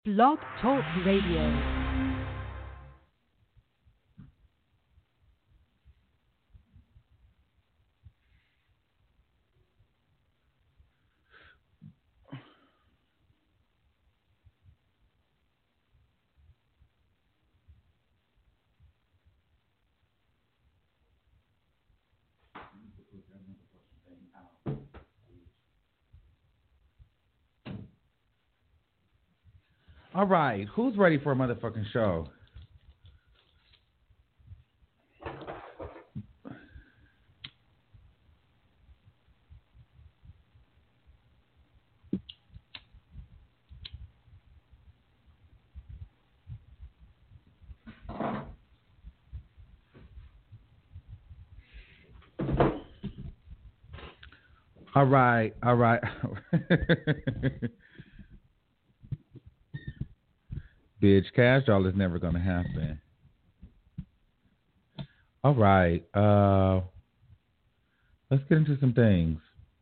Blog Talk Radio. All right, who's ready for a motherfucking show? All right, all right. Bitch, cash doll is never gonna happen. All right, let's get into some things.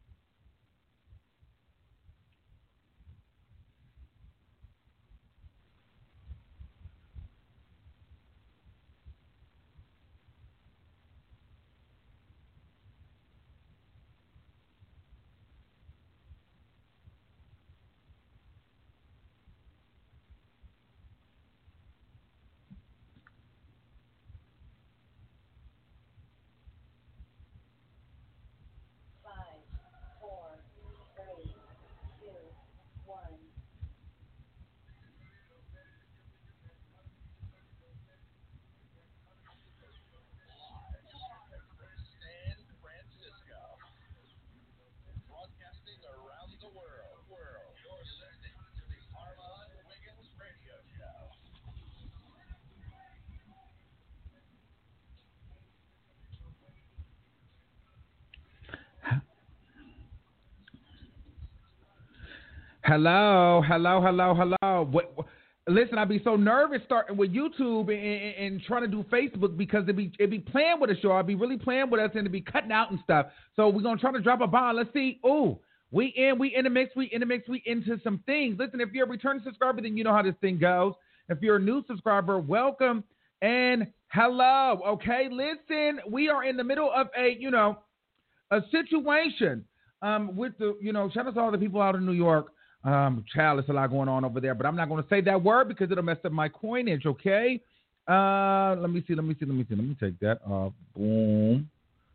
Hello, hello, hello, hello. Listen, I'd be so nervous starting with YouTube and trying to do Facebook because it'd be playing with the show. I'd be really playing with us and it'd be cutting out and stuff. So we're gonna try to drop a bomb. Let's see. Ooh, we in the mix. We into some things. Listen, if you're a returning subscriber, then you know how this thing goes. If you're a new subscriber, welcome and hello. Okay, listen, we are in the middle of a situation with the shout out to all the people out in New York. Child, there's a lot going on over there, but I'm not going to say that word because it'll mess up my coinage, okay? Let me see. Let me take that off. Boom.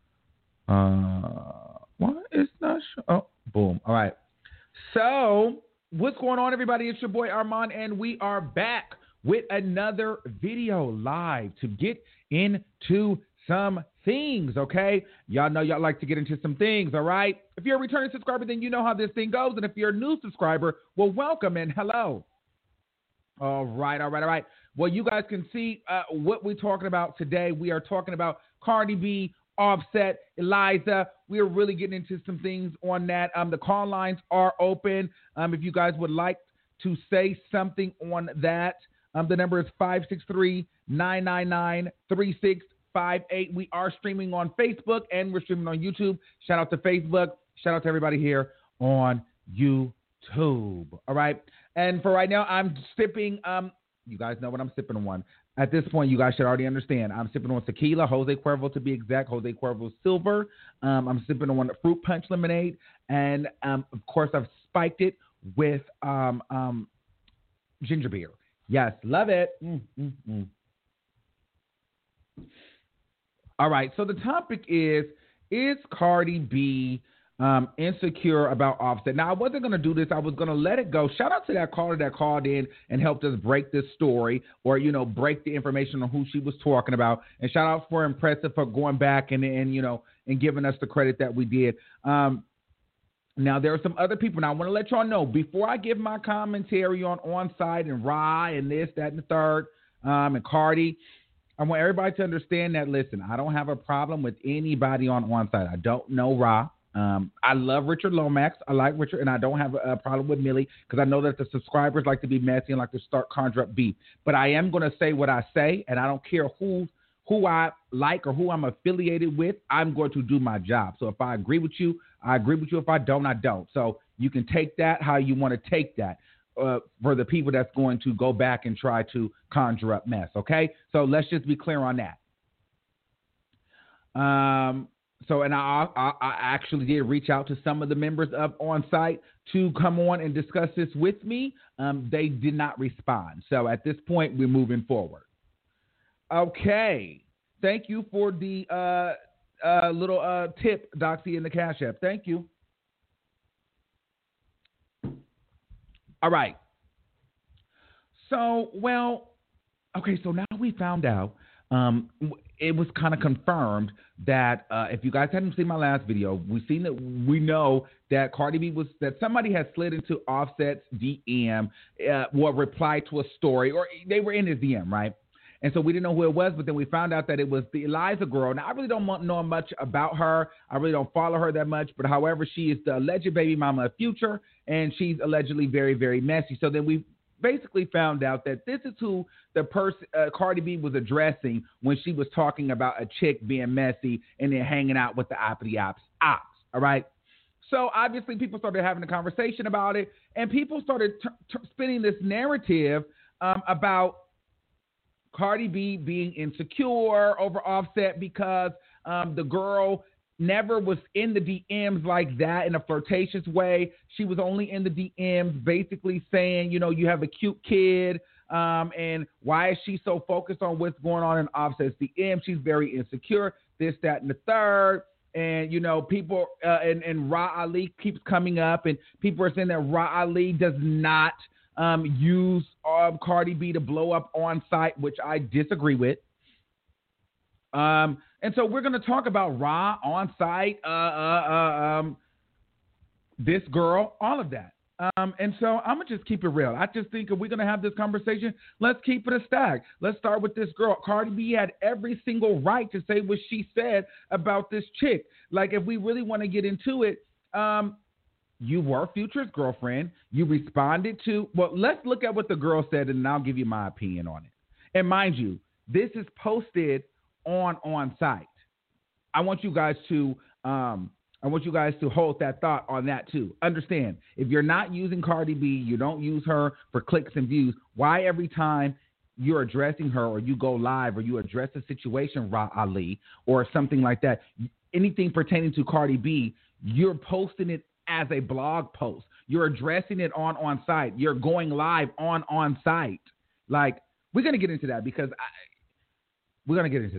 What? It's not sure. Oh, boom. All right. So, what's going on, everybody? It's your boy Armand, and we are back with another video live to get into some things, okay? Y'all know y'all like to get into some things, all right? If you're a returning subscriber, then you know how this thing goes. And if you're a new subscriber, well, welcome and hello. All right. Well, you guys can see what we're talking about today. We are talking about Cardi B, Offset, Eliza. We're really getting into some things on that. The call lines are open. If you guys would like to say something on that, the number is 563-999-3658. We are streaming on Facebook and we're streaming on YouTube. Shout out to Facebook. Shout out to everybody here on YouTube. All right. And for right now, I'm sipping. You guys know what I'm sipping on. At this point, you guys should already understand. I'm sipping on tequila, Jose Cuervo to be exact, Jose Cuervo Silver. I'm sipping on fruit punch lemonade. And of course, I've spiked it with ginger beer. Yes, love it. All right, so the topic is Cardi B insecure about Offset? Now, I wasn't going to do this. I was going to let it go. Shout out to that caller that called in and helped us break this story or, break the information on who she was talking about. And shout out for Impressive for going back and giving us the credit that we did. Now, there are some other people. Now, I want to let y'all know, before I give my commentary on Onside and Rye and this, that, and the third, and Cardi, I want everybody to understand that, listen, I don't have a problem with anybody on one side. I don't know Ra. I love Richard Lomax. I like Richard, and I don't have a problem with Millie because I know that the subscribers like to be messy and like to start conjure up beef. But I am going to say what I say, and I don't care who I like or who I'm affiliated with. I'm going to do my job. So if I agree with you, I agree with you. If I don't, I don't. So you can take that how you want to take that. for the people that's going to go back and try to conjure up mess. Okay, so let's just be clear on that. And I actually did reach out to some of the members up on site to come on and discuss this with me. They did not respond. So at this point, we're moving forward. Okay. Thank you for the little tip, Doxy, in the Cash App. Thank you. All right. So, so now we found out. It was kind of confirmed that if you guys hadn't seen my last video, we know that Cardi B that somebody had slid into Offset's DM, replied to a story, or they were in his DM, right? And so we didn't know who it was, but then we found out that it was the Eliza girl. Now, I really don't know much about her. I really don't follow her that much, but however, she is the alleged baby mama of Future, and she's allegedly very, very messy. So then we basically found out that this is who the person Cardi B was addressing when she was talking about a chick being messy and then hanging out with the uppity ops. All right. So obviously people started having a conversation about it, and people started spinning this narrative about Cardi B being insecure over Offset because the girl never was in the DMs like that in a flirtatious way. She was only in the DMs basically saying, you have a cute kid, and why is she so focused on what's going on in Offset's DM? She's very insecure, this, that, and the third. And, people, and Ra Ali keeps coming up, and people are saying that Ra Ali does not use Cardi B to blow up on site, which I disagree with. And so we're going to talk about Ra on site, this girl, all of that. And so I'm going to just keep it real. I just think if we're going to have this conversation, let's keep it a stack. Let's start with this girl. Cardi B had every single right to say what she said about this chick. Like, if we really want to get into it, you were Future's girlfriend. You responded to, let's look at what the girl said, and I'll give you my opinion on it. And mind you, this is posted on site. I want you guys to hold that thought on that too. Understand, if you're not using Cardi B, you don't use her for clicks and views, why every time you're addressing her or you go live or you address a situation, Ra Ali, or something like that, anything pertaining to Cardi B, you're posting it as a blog post. You're addressing it on site. You're going live on site. Like, we're going to get into that because we're going to get into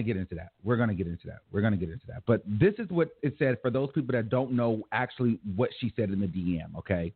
that. But this is what it said for those people that don't know actually what she said in the DM, okay?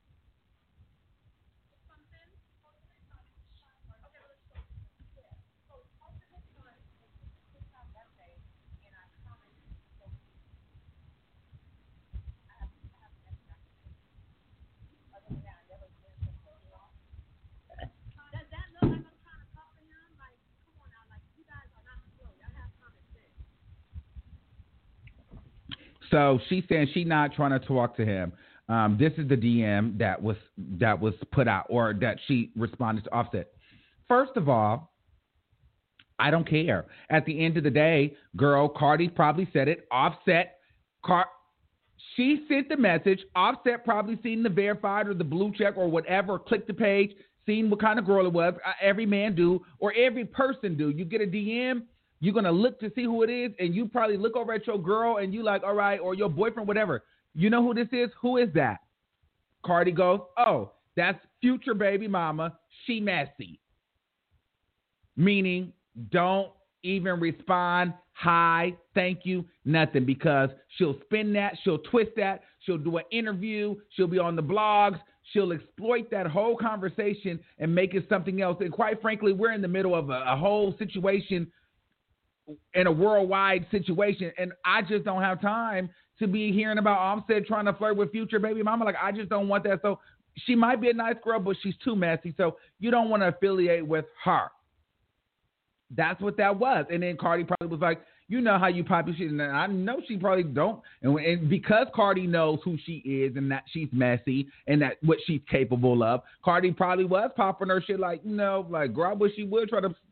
So she's saying she's not trying to talk to him. This is the DM that was put out, or that she responded to Offset. First of all, I don't care. At the end of the day, girl, Cardi probably said it. Offset, she sent the message. Offset probably seen the verified or the blue check or whatever, clicked the page, seen what kind of girl it was. Every man do, or every person do. You get a DM, you're going to look to see who it is, and you probably look over at your girl, and you like, all right, or your boyfriend, whatever. You know who this is? Who is that? Cardi goes, oh, that's Future baby mama. She messy. Meaning, don't even respond, hi, thank you, nothing, because she'll spin that, she'll twist that, she'll do an interview, she'll be on the blogs, she'll exploit that whole conversation and make it something else. And quite frankly, we're in the middle of a whole situation, in a worldwide situation, and I just don't have time to be hearing about Offset trying to flirt with Future baby mama. Like, I just don't want that. So she might be a nice girl, but she's too messy, so you don't want to affiliate with her. That's what that was. And then Cardi probably was like, you know how you pop your shit, and I know she probably don't. And because Cardi knows who she is and that she's messy and that what she's capable of, Cardi probably was popping her shit like, like, girl, I wish she would try to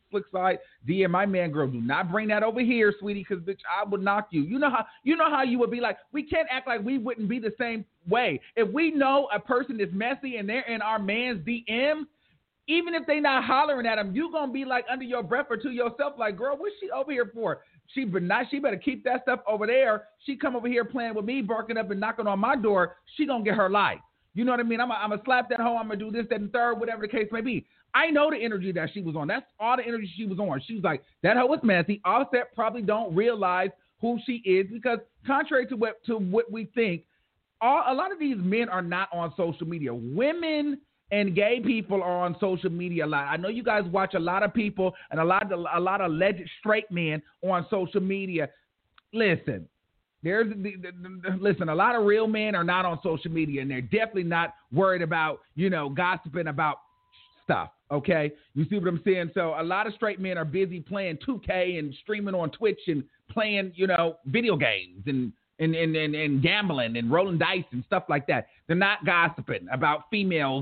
slick side DM my man, girl, do not bring that over here, sweetie, because bitch, I would knock you. You know how you would be like, we can't act like we wouldn't be the same way. If we know a person is messy and they're in our man's DM, even if they not hollering at him, you gonna be like under your breath or to yourself, like, girl, what's she over here for? She better keep that stuff over there. She come over here playing with me, barking up and knocking on my door. She gonna get her life. You know what I mean? I'm gonna slap that hoe. I'm gonna do this, that, and third, whatever the case may be. I know the energy that she was on. That's all the energy she was on. She was like, that hoe was messy. Offset probably don't realize who she is because contrary to what we think, a lot of these men are not on social media. Women and gay people are on social media a lot. I know you guys watch a lot of people and a lot of alleged straight men on social media. Listen. Listen, a lot of real men are not on social media, and they're definitely not worried about, gossiping about stuff, okay? You see what I'm saying? So a lot of straight men are busy playing 2K and streaming on Twitch and playing, video games and gambling and rolling dice and stuff like that. They're not gossiping about females,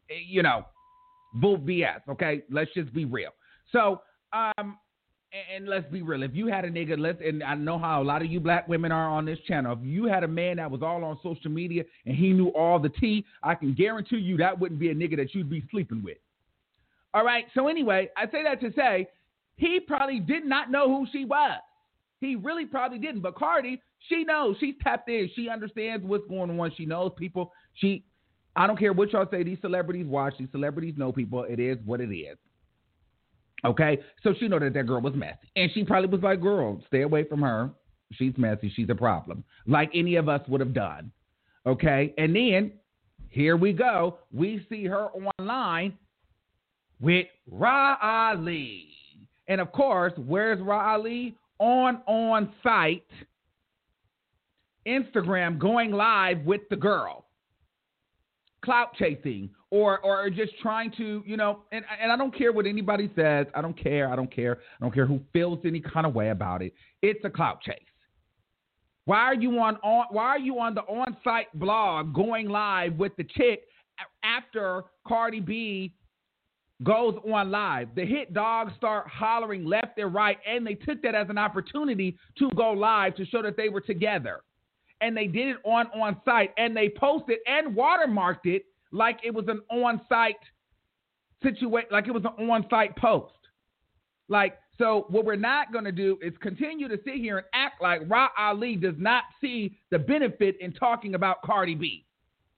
bull BS, okay? Let's just be real. So, and let's be real. If you had a nigga, and I know how a lot of you black women are on this channel. If you had a man that was all on social media and he knew all the tea, I can guarantee you that wouldn't be a nigga that you'd be sleeping with. All right. So anyway, I say that to say he probably did not know who she was. He really probably didn't. But Cardi, she knows. She's tapped in. She understands what's going on. She knows people. I don't care what y'all say. These celebrities watch. These celebrities know people. It is what it is. Okay, so she know that girl was messy. And she probably was like, girl, stay away from her. She's messy. She's a problem. Like any of us would have done. Okay, and then here we go. We see her online with Ra Ali. And of course, where's Ra Ali? On site, Instagram going live with the girl. Clout chasing or just trying to, and I don't care what anybody says. I don't care. I don't care who feels any kind of way about it. It's a clout chase. Why are you on the on-site blog going live with the chick after Cardi B goes on live? The hit dogs start hollering left and right, and they took that as an opportunity to go live to show that they were together. And they did it on site, and they posted and watermarked it like it was an on-site situation, like it was an on-site post. Like, so what we're not going to do is continue to sit here and act like Ra Ali does not see the benefit in talking about Cardi B.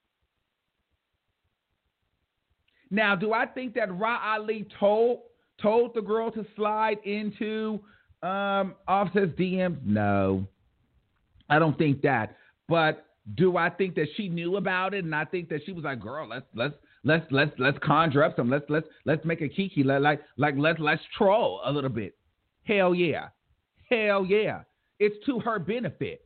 Now, do I think that Ra Ali told the girl to slide into Offset's DMs? No. I don't think that, but do I think that she knew about it? And I think that she was like, "Girl, let's conjure up some. Let's make a kiki. Let's troll a little bit." Hell yeah, it's to her benefit.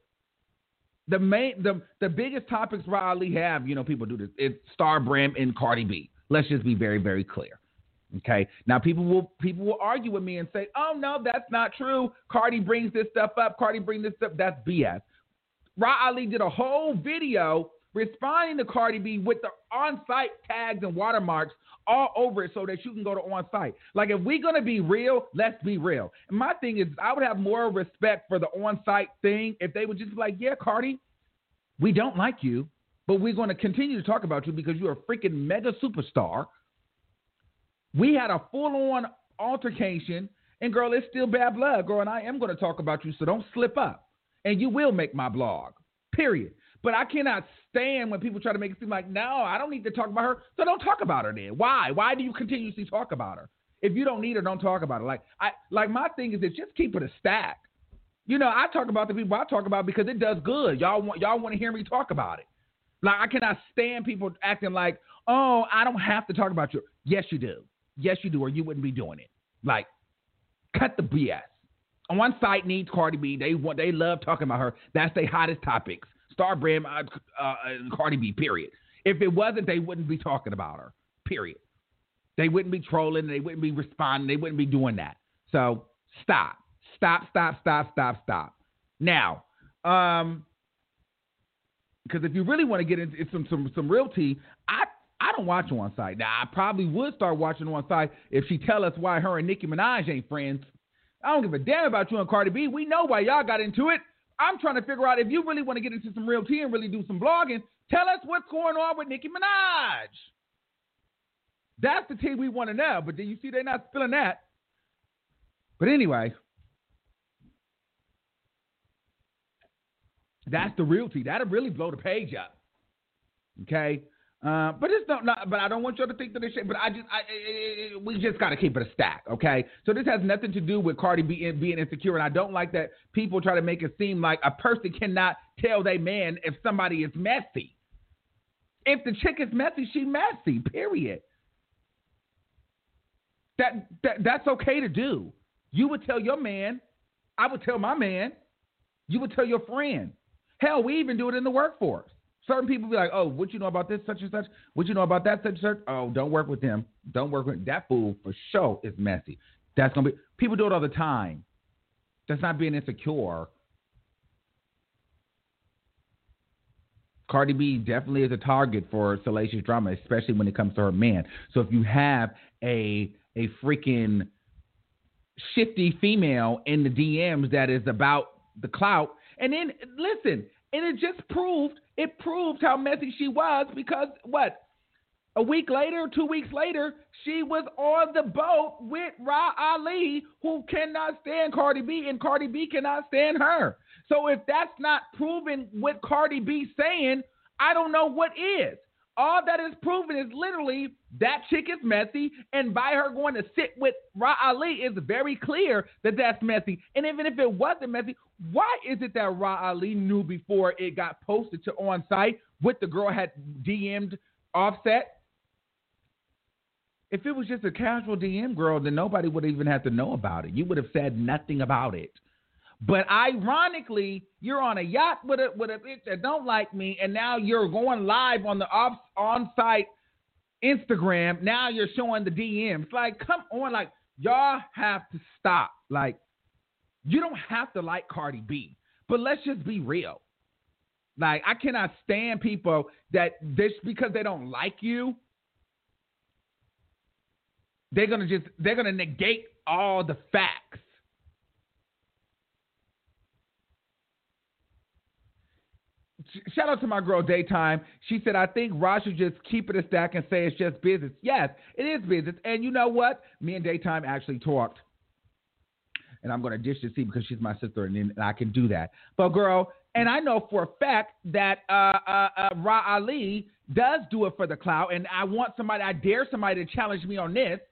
The biggest topics Riley have, people do this. It's Star Brim and Cardi B. Let's just be very, very clear. Okay. Now people will argue with me and say, "Oh no, that's not true. Cardi brings this stuff up. That's BS." Ra Ali did a whole video responding to Cardi B with the on-site tags and watermarks all over it so that you can go to on-site. Like, if we're going to be real, let's be real. And my thing is, I would have more respect for the on-site thing if they would just be like, yeah, Cardi, we don't like you, but we're going to continue to talk about you because you're a freaking mega superstar. We had a full-on altercation, and girl, it's still bad blood, girl, and I am going to talk about you, so don't slip up. And you will make my blog, period. But I cannot stand when people try to make it seem like, no, I don't need to talk about her, so don't talk about her then. Why? Why do you continuously talk about her? If you don't need her, don't talk about her. Like my thing is that just keep it a stack. I talk about the people I talk about because it does good. Y'all want to hear me talk about it. Like, I cannot stand people acting like, oh, I don't have to talk about you. Yes, you do. Yes, you do, or you wouldn't be doing it. Like, cut the BS. On one site needs Cardi B. They love talking about her. That's their hottest topics. Star Brim and Cardi B, period. If it wasn't, they wouldn't be talking about her, period. They wouldn't be trolling. They wouldn't be responding. They wouldn't be doing that. So stop. Now, because if you really want to get into some real tea, I don't watch her on site. Now, I probably would start watching her on site if she tell us why her and Nicki Minaj ain't friends. I don't give a damn about you and Cardi B. We know why y'all got into it. I'm trying to figure out if you really want to get into some real tea and really do some blogging, tell us what's going on with Nicki Minaj. That's the tea we want to know. But do you see they're not spilling that? But anyway, that's the real tea. That'll really blow the page up. Okay? But it's not. But I don't want you to think that it's shit. But we just got to keep it a stack, okay? So this has nothing to do with Cardi B being insecure, and I don't like that people try to make it seem like a person cannot tell their man if somebody is messy. If the chick is messy, she messy. Period. That's okay to do. You would tell your man. I would tell my man. You would tell your friend. Hell, we even do it in the workforce. Certain people be like, oh, what you know about this, such and such? What you know about that, such and such? Oh, don't work with him. Don't work with that fool for sure is messy. That's going to be, people do it all the time. That's not being insecure. Cardi B definitely is a target for salacious drama, especially when it comes to her man. So if you have a freaking shifty female in the DMs that is about the clout, and then, listen, and it proved how messy she was because, a week later, 2 weeks later, she was on the boat with Ra Ali, who cannot stand Cardi B, and Cardi B cannot stand her. So if that's not proving what Cardi B saying, I don't know what is. All that is proven is literally that chick is messy, and by her going to sit with Ra Ali, it's very clear that that's messy. And even if it wasn't messy, why is it that Ra Ali knew before it got posted to on site what the girl had DM'd Offset? If it was just a casual DM girl, then nobody would even have to know about it. You would have said nothing about it. But ironically, you're on a yacht with a bitch that don't like me, and now you're going live on the on-site Instagram. Now you're showing the DMs. Like, come on, like, y'all have to stop. Like, you don't have to like Cardi B, but let's just be real. Like, I cannot stand people that this because they don't like you, they're gonna negate all the facts. Shout out to my girl Daytime. She said, I think Ross should just keep it a stack and say it's just business. Yes, it is business. And you know what? Me and Daytime actually talked. And I'm going to dish to see because she's my sister and I can do that. But girl, and I know for a fact that Ra Ali does do it for the clout. And I dare somebody to challenge me on this.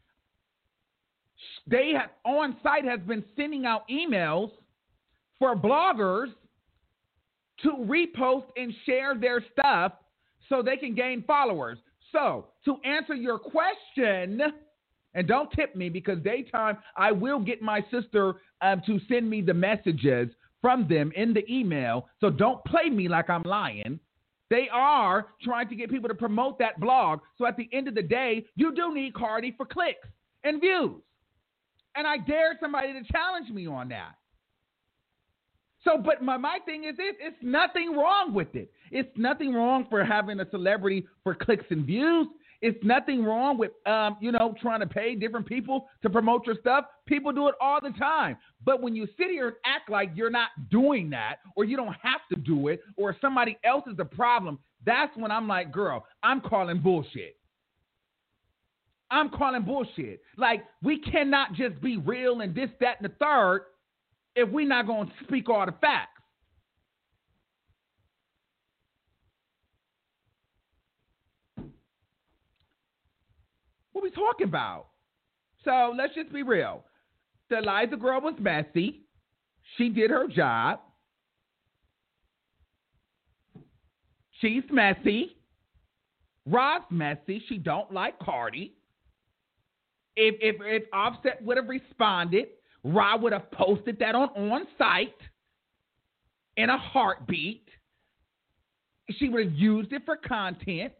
They have, on site has been sending out emails for bloggers to repost and share their stuff so they can gain followers. So, to answer your question, and don't tip me because Daytime, I will get my sister to send me the messages from them in the email. So don't play me like I'm lying. They are trying to get people to promote that blog. So at the end of the day, you do need Cardi for clicks and views. And I dare somebody to challenge me on that. So, but my thing is this, it's nothing wrong with it. It's nothing wrong for having a celebrity for clicks and views. It's nothing wrong with, trying to pay different people to promote your stuff. People do it all the time. But when you sit here and act like you're not doing that, or you don't have to do it, or somebody else is the problem, that's when I'm like, girl, I'm calling bullshit. I'm calling bullshit. Like, we cannot just be real and this, that, and the third if we're not going to speak all the facts. What are we talking about? So let's just be real. The Eliza girl was messy. She did her job. She's messy. Rod's messy. She don't like Cardi. If Offset would have responded, Rod would have posted that on site in a heartbeat. She would have used it for content.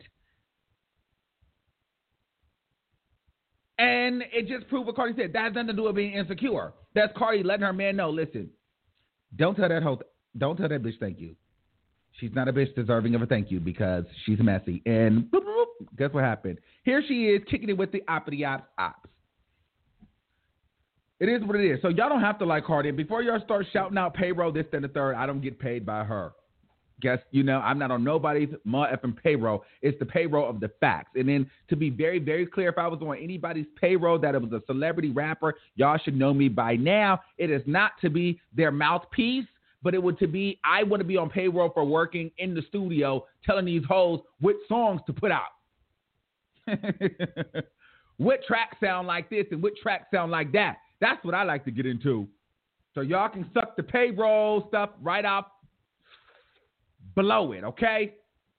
And it just proved what Cardi said. That has nothing to do with being insecure. That's Cardi letting her man know, listen, don't tell that bitch thank you. She's not a bitch deserving of a thank you because she's messy. And boop, boop, boop, guess what happened? Here she is kicking it with the oppity ops. It is what it is. So y'all don't have to like Cardi. And before y'all start shouting out payroll, this, then the third, I don't get paid by her. Guess, I'm not on nobody's effing payroll. It's the payroll of the facts. And then to be very, very clear, if I was on anybody's payroll that it was a celebrity rapper, y'all should know me by now. It is not to be their mouthpiece, but it would to be, I want to be on payroll for working in the studio, telling these hoes what songs to put out. What tracks sound like this and what tracks sound like that. That's what I like to get into. So y'all can suck the payroll stuff right off below it, okay?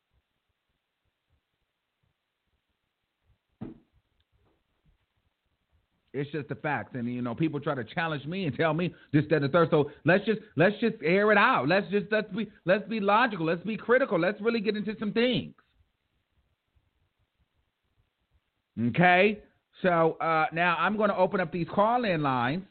It's just the facts. And, people try to challenge me and tell me this, that, and the third. So let's just air it out. Let's be logical. Let's be critical. Let's really get into some things. Okay? So now I'm going to open up these call-in lines.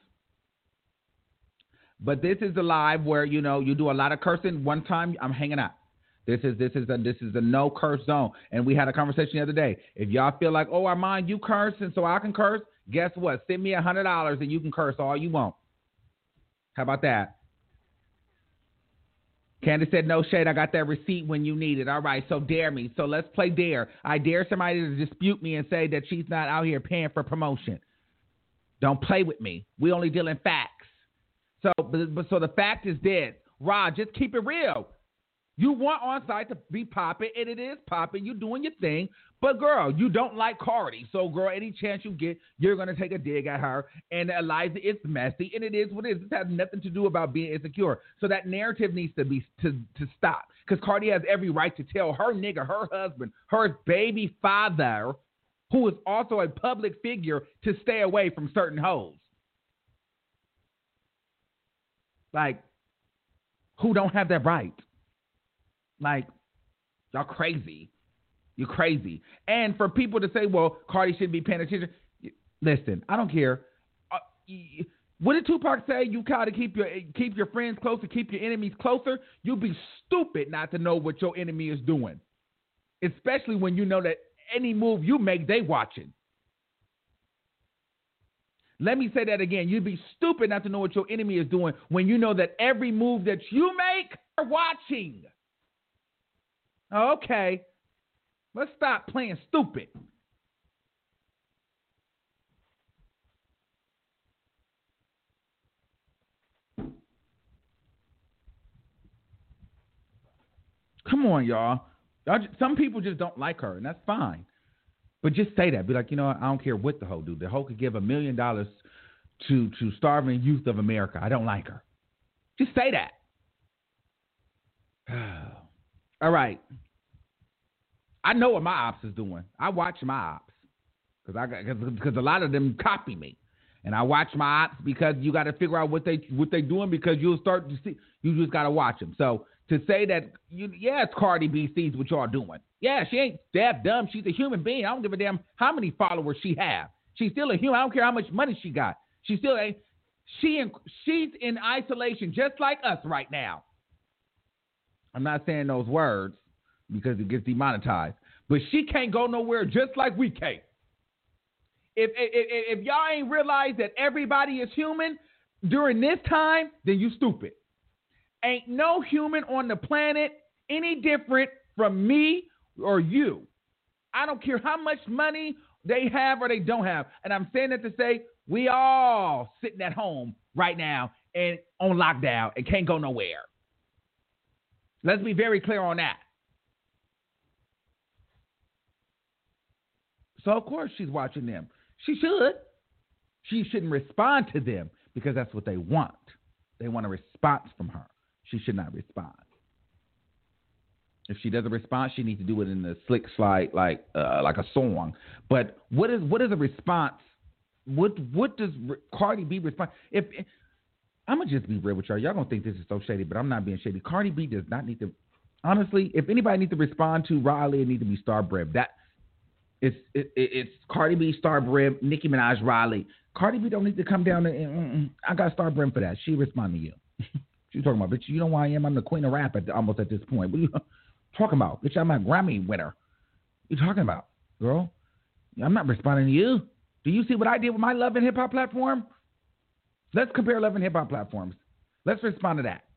But this is the live where, you do a lot of cursing. One time I'm hanging out. This is a no curse zone. And we had a conversation the other day. If y'all feel like, oh, Armand, you curse and so I can curse, guess what? Send me $100 and you can curse all you want. How about that? Candace said, no shade. I got that receipt when you need it. All right, so dare me. So let's play dare. I dare somebody to dispute me and say that she's not out here paying for promotion. Don't play with me. We only deal in facts. So the fact is dead. Rod, just keep it real. You want on site to be popping, and it is popping. You're doing your thing. But, girl, you don't like Cardi. So, girl, any chance you get, you're going to take a dig at her. And Eliza, it's messy, and it is what it is. It has nothing to do about being insecure. So that narrative needs to be to stop. Because Cardi has every right to tell her nigga, her husband, her baby father, who is also a public figure, to stay away from certain hoes. Like, who don't have that right? Like, y'all crazy. You're crazy. And for people to say, well, Cardi shouldn't be paying attention. Listen, I don't care. What did Tupac say? You gotta keep your friends closer, keep your enemies closer. You'll be stupid not to know what your enemy is doing. Especially when you know that any move you make, they watching. Let me say that again. You'd be stupid not to know what your enemy is doing when you know that every move that you make, they're watching. Okay. Let's stop playing stupid. Come on, y'all. Some people just don't like her, and that's fine. But just say that. Be like, I don't care what the hoe do. The hoe could give $1 million to starving youth of America. I don't like her. Just say that. All right. I know what my ops is doing. I watch my ops because a lot of them copy me, and I watch my ops because you got to figure out what they doing because you'll start to see. You just got to watch them. So to say that, it's Cardi B sees what y'all doing. Yeah, she ain't that dumb. She's a human being. I don't give a damn how many followers she have. She's still a human. I don't care how much money she got. She's still she's in isolation just like us right now. I'm not saying those words because it gets demonetized. But she can't go nowhere just like we can't. If y'all ain't realized that everybody is human during this time, then you stupid. Ain't no human on the planet any different from me or you. I don't care how much money they have or they don't have. And I'm saying that to say we all sitting at home right now and on lockdown and can't go nowhere. Let's be very clear on that. So, of course, she's watching them. She should. She shouldn't respond to them because that's what they want. They want a response from her. She should not respond. If she doesn't respond, she needs to do it in the slick slide like a song. But what is a response? What does Cardi B respond? I'm going to just be real with y'all. Y'all going to think this is so shady, but I'm not being shady. Cardi B does not need to, honestly, if anybody needs to respond to Riley, it needs to be Star Breb. It's Cardi B, Star Breb, Nicki Minaj, Riley. Cardi B don't need to come down and I got Star Breb for that. She respond to you. She's talking about, bitch, you know who I am? I'm the queen of rap almost at this point. What are you talking about? Bitch, I'm a Grammy winner. What are you talking about? Girl, I'm not responding to you. Do you see what I did with my Love and Hip Hop platform? Let's compare Love and Hip Hop platforms. Let's respond to that.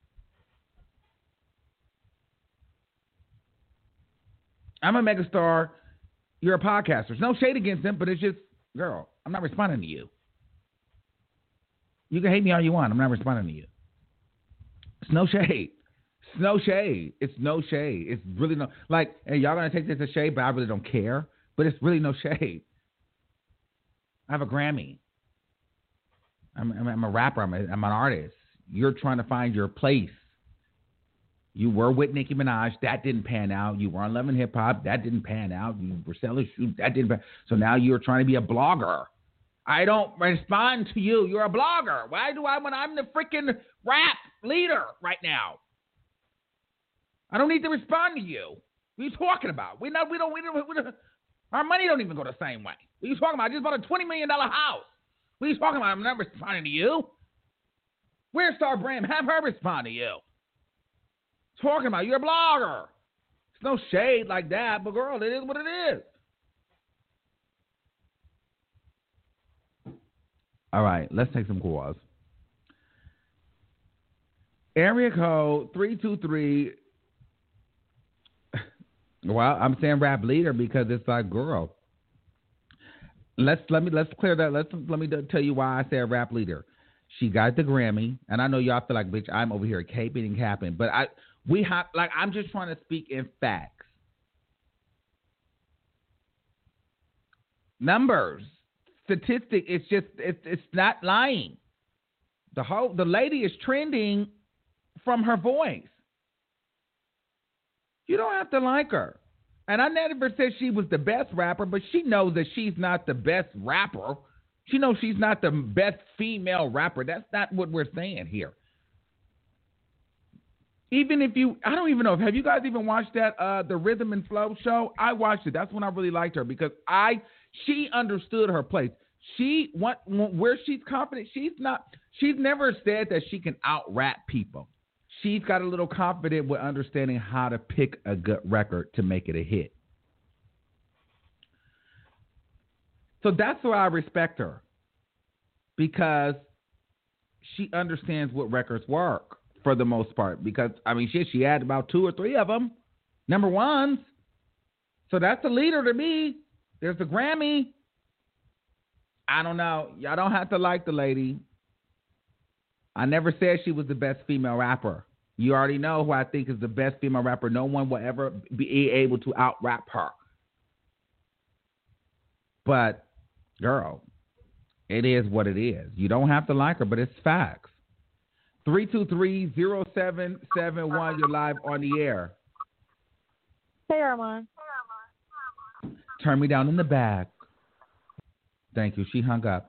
I'm a megastar. You're a podcaster. There's no shade against them, but it's just, girl, I'm not responding to you. You can hate me all you want. I'm not responding to you. It's no shade. It's no shade. It's no shade. It's really no, like, hey, y'all going to take this as shade, but I really don't care. But it's really no shade. I have a Grammy. I'm a rapper. I'm an artist. You're trying to find your place. You were with Nicki Minaj. That didn't pan out. You were on Love and Hip Hop. That didn't pan out. You were selling shoes. That didn't pan out. So now you're trying to be a blogger. I don't respond to you. You're a blogger. Why do I when I'm the freaking rap leader right now? I don't need to respond to you. What are you talking about? We don't our money don't even go the same way. What are you talking about? I just bought a $20 million house. What are you talking about? I'm not responding to you. Where's Star Bram? Have her respond to you. Talking about you're a blogger. There's no shade like that, but girl, it is what it is. All right, let's take some calls. Area code 323. Well, I'm saying rap leader because it's like, girl. Let's clear that. Let me tell you why I said rap leader. She got the Grammy, and I know y'all feel like, bitch, I'm over here caping and capping, but I'm just trying to speak in facts. Numbers, statistic, it's not lying. The lady is trending from her voice. You don't have to like her. And I never said she was the best rapper, but she knows that she's not the best rapper. She knows she's not the best female rapper. That's not what we're saying here. Even if I don't even know. Have you guys even watched that, the Rhythm and Flow show? I watched it. That's when I really liked her because she understood her place. Where she's confident, she's never said that she can out-rap people. She's got a little confident with understanding how to pick a good record to make it a hit. So that's why I respect her. Because she understands what records work for the most part. Because, she had about 2 or 3 of them. Number ones. So that's a leader to me. There's the Grammy. I don't know. Y'all don't have to like the lady. I never said she was the best female rapper. You already know who I think is the best female rapper. No one will ever be able to out-rap her. But, girl, it is what it is. You don't have to like her, but it's facts. 323-0771, you're live on the air. Hey, Armand. Turn me down in the back. Thank you. She hung up.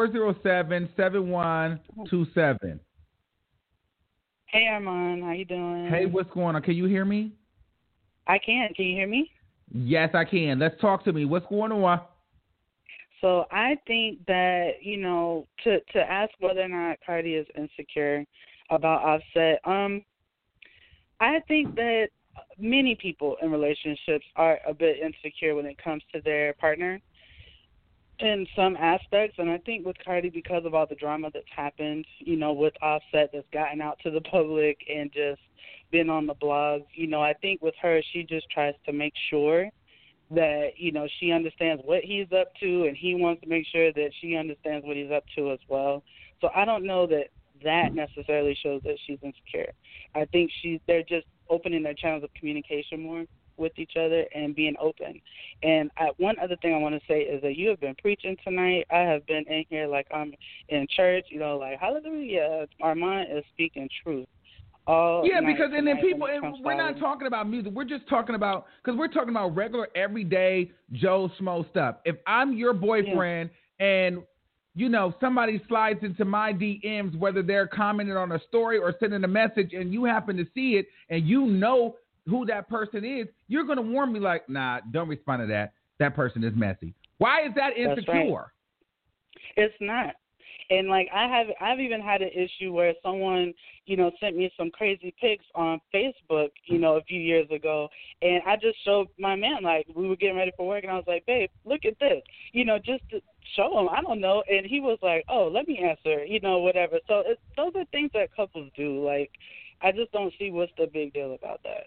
407-7127. Hey, Armand. How you doing? Hey, what's going on? Can you hear me? I can. Can you hear me? Yes, I can. Let's talk to me. What's going on? So I think that, to ask whether or not Cardi is insecure about Offset, I think that many people in relationships are a bit insecure when it comes to their partner in some aspects. And I think with Cardi, because of all the drama that's happened, with Offset that's gotten out to the public and just been on the blogs, I think with her, she just tries to make sure that, she understands what he's up to, and he wants to make sure that she understands what he's up to as well. So I don't know that necessarily shows that she's insecure. I think they're just opening their channels of communication more with each other and being open. And one other thing I want to say is that you have been preaching tonight. I have been in here like I'm in church, like, hallelujah. Armand is speaking truth. Because and then people, and we're not talking about music. We're just talking about, because we're talking about regular, everyday Joe Schmo stuff. If I'm your boyfriend and, somebody slides into my DMs, whether they're commenting on a story or sending a message, and you happen to see it and you know who that person is, you're going to warn me like, nah, don't respond to that. That person is messy. Why is that insecure? Right. It's not. And like I've even had an issue where someone, sent me some crazy pics on Facebook, a few years ago, and I just showed my man, like, we were getting ready for work, and I was like, babe, look at this, just to show him, I don't know, and he was like, oh, let me answer, whatever. So those are things that couples do. Like, I just don't see what's the big deal about that.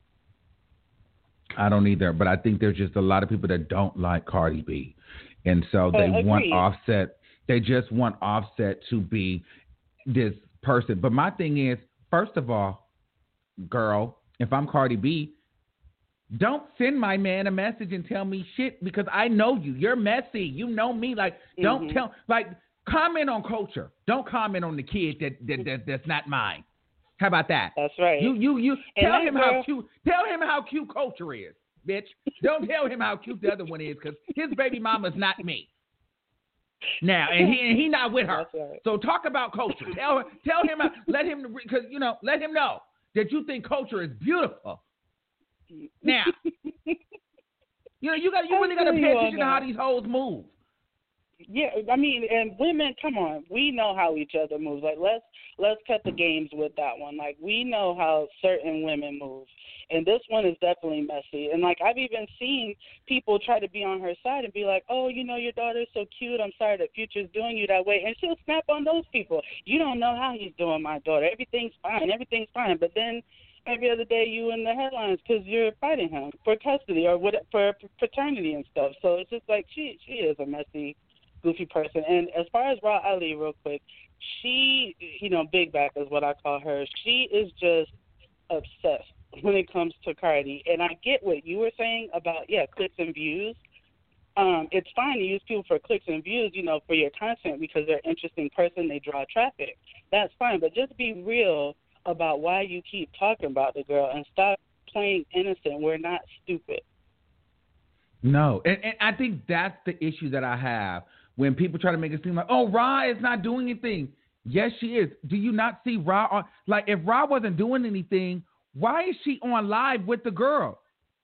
I don't either, but I think there's just a lot of people that don't like Cardi B, and so they want Offset. They just want Offset to be this person. But my thing is, first of all, girl, if I'm Cardi B, don't send my man a message and tell me shit, because I know you. You're messy. You know me. Like, don't comment on culture. Don't comment on the kid that's not mine. How about that? That's right. You tell him how cute. Tell him how cute culture is, bitch. Don't tell him how cute the other one is, because his baby mama's not me. Now, and he not with her. Right. So talk about culture. Tell him, let him know that you think culture is beautiful. Now, you really got to pay attention to how these hoes move. Yeah, I mean, and women, come on, we know how each other moves. Like, let's cut the games with that one. Like, we know how certain women move, and this one is definitely messy. And like, I've even seen people try to be on her side and be like, oh, your daughter's so cute. I'm sorry that Future's doing you that way, and she'll snap on those people. You don't know how he's doing my daughter. Everything's fine. But then every other day you in the headlines because you're fighting him for custody or for paternity and stuff. So it's just like she is a messy, goofy person. And as far as Ra Ali, real quick, she, Big Back is what I call her. She is just obsessed when it comes to Cardi. And I get what you were saying about, clicks and views. It's fine to use people for clicks and views, for your content because they're an interesting person, they draw traffic. That's fine, but just be real about why you keep talking about the girl and stop playing innocent. We're not stupid. No, and I think that's the issue that I have. When people try to make it seem like, oh, Ra is not doing anything. Yes, she is. Do you not see Ra on? Like, if Ra wasn't doing anything, why is she on live with the girl?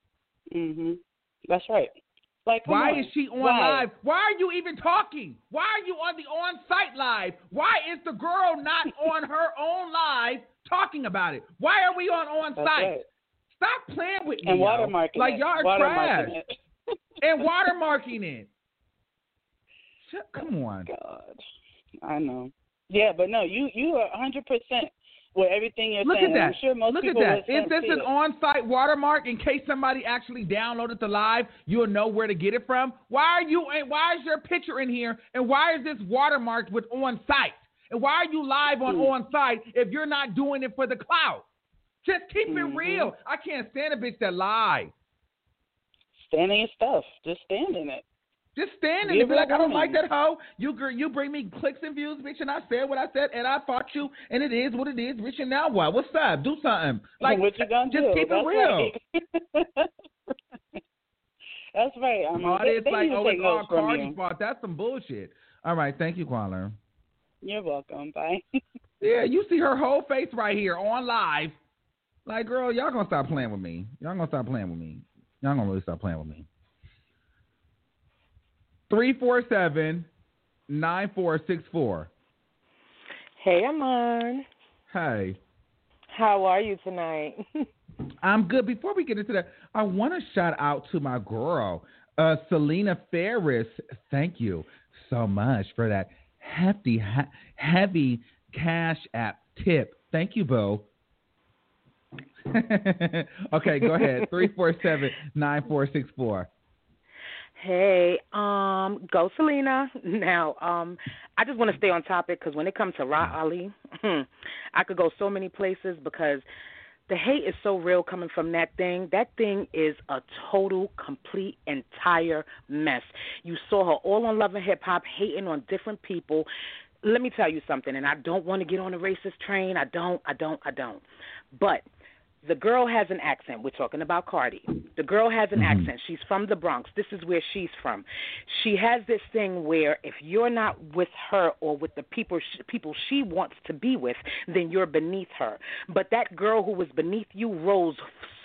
That's right. Like, why is she on live? Why are you even talking? Why are you on the on-site live? Why is the girl not on her own live talking about it? Why are we on-site? Right. Stop playing with me. And watermarking like, it. Y'all are trash. And watermarking it. Come on. God, I know. Yeah, but no, you are 100% with everything you're saying. Look at that. I'm sure most Look people at that. would Is this an on-site watermark in case somebody actually downloaded the live? You'll know where to get it from. Why is your picture in here, and why is this watermarked with on-site? And why are you live on-site if you're not doing it for the clout? Just keep it real. I can't stand a bitch that lies. Stand in your stuff. Just stand in it. Just stand in it. Be like, I don't like that hoe. You bring me clicks and views, bitch, and I said what I said, and I fought you, and it is what it is, bitch, and now what? What's up? Do something. Like, what you gonna just do? keep it real. Right. That's right. I mean, it's like, it's all Cardi's you. fault. That's some bullshit. All right, thank you, Qualler. You're welcome. Bye. Yeah, you see her whole face right here on live. Like, girl, y'all gonna stop playing with me. Y'all gonna really stop playing with me. 347-9464. Hey, Amon. Hey. How are you tonight? I'm good. Before we get into that, I want to shout out to my girl, Selena Ferris. Thank you so much for that heavy Cash App tip. Thank you, Bo. Okay, go ahead. 347-9464. Hey, go Selena. Now, I just want to stay on topic because when it comes to Ra Ali, I could go so many places because the hate is so real coming from that thing. That thing is a total, complete, entire mess. You saw her all on Love and Hip Hop hating on different people. Let me tell you something, and I don't want to get on the racist train. I don't. But the girl has an accent. We're talking about Cardi. The girl has an accent. She's from the Bronx. This is where she's from. She has this thing where if you're not with her or with the people she wants to be with, then you're beneath her. But that girl who was beneath you rose